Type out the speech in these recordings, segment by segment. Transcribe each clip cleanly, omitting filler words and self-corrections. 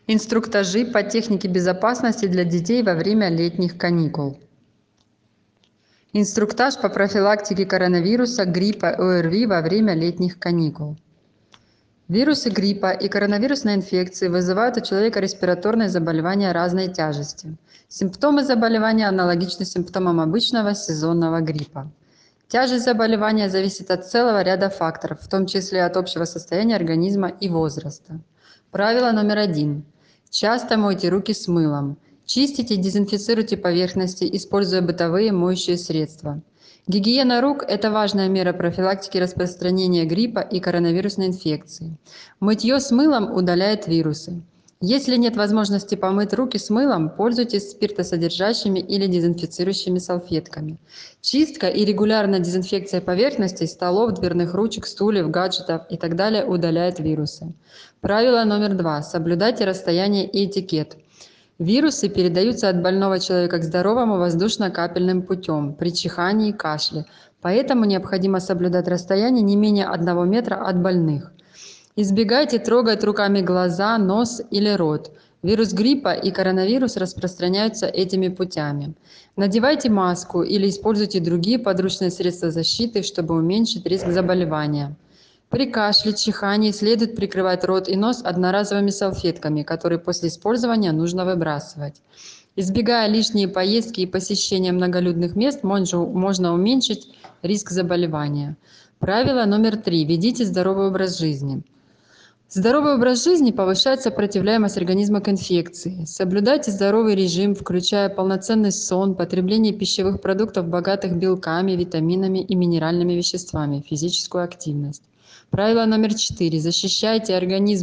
Инструктажи по технике безопасности для детей во время летних каникул. Инструктаж по профилактике коронавируса, гриппа, ОРВИ во время летних каникул. Вирусы гриппа и коронавирусной инфекции вызывают у человека респираторные заболевания разной тяжести. Симптомы заболевания аналогичны симптомам обычного сезонного гриппа. Тяжесть заболевания зависит от целого ряда факторов, в том числе от общего состояния организма и возраста. Правило номер 1. Часто мойте руки с мылом. Чистите и дезинфицируйте поверхности, используя бытовые моющие средства. Гигиена рук – это важная мера профилактики распространения гриппа и коронавирусной инфекции. Мытье с мылом удаляет вирусы. Если нет возможности помыть руки с мылом, пользуйтесь спиртосодержащими или дезинфицирующими салфетками. Чистка и регулярная дезинфекция поверхностей, столов, дверных ручек, стульев, гаджетов и так далее удаляет вирусы. Правило номер 2. Соблюдайте расстояние и этикет. Вирусы передаются от больного человека к здоровому воздушно-капельным путем при чихании и кашле, поэтому необходимо соблюдать расстояние не менее 1 метра от больных. Избегайте трогать руками глаза, нос или рот. Вирус гриппа и коронавирус распространяются этими путями. Надевайте маску или используйте другие подручные средства защиты, чтобы уменьшить риск заболевания. При кашле, чихании следует прикрывать рот и нос одноразовыми салфетками, которые после использования нужно выбрасывать. Избегая лишние поездки и посещения многолюдных мест, можно уменьшить риск заболевания. Правило номер 3. Ведите здоровый образ жизни. Здоровый образ жизни повышает сопротивляемость организма к инфекции. Соблюдайте здоровый режим, включая полноценный сон, потребление пищевых продуктов, богатых белками, витаминами и минеральными веществами, физическую активность. Правило номер 4. Защищайте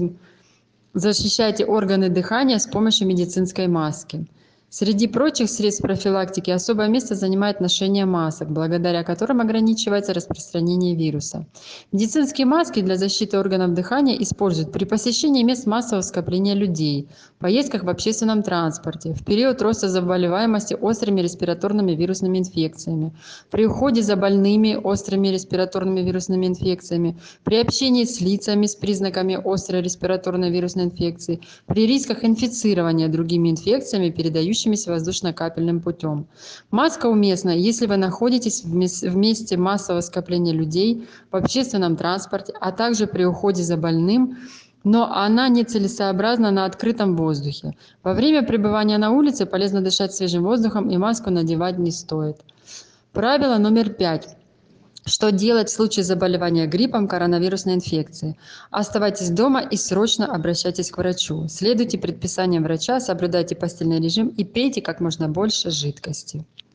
органы дыхания с помощью медицинской маски. Среди прочих средств профилактики особое место занимает ношение масок, благодаря которым ограничивается распространение вируса. Медицинские маски для защиты органов дыхания используют при посещении мест массового скопления людей, поездках в общественном транспорте, в период роста заболеваемости острыми респираторными вирусными инфекциями, при уходе за больными острыми респираторными вирусными инфекциями, при общении с лицами с признаками острой респираторной вирусной инфекции, при рисках инфицирования другими инфекциями, передающимися воздушно-капельным путем. Маска уместна, если вы находитесь в месте массового скопления людей, в общественном транспорте, а также при уходе за больным, но она нецелесообразна на открытом воздухе. Во время пребывания на улице полезно дышать свежим воздухом и маску надевать не стоит. Правило номер 5. Что делать в случае заболевания гриппом, коронавирусной инфекцией? Оставайтесь дома и срочно обращайтесь к врачу. Следуйте предписаниям врача, соблюдайте постельный режим и пейте как можно больше жидкости.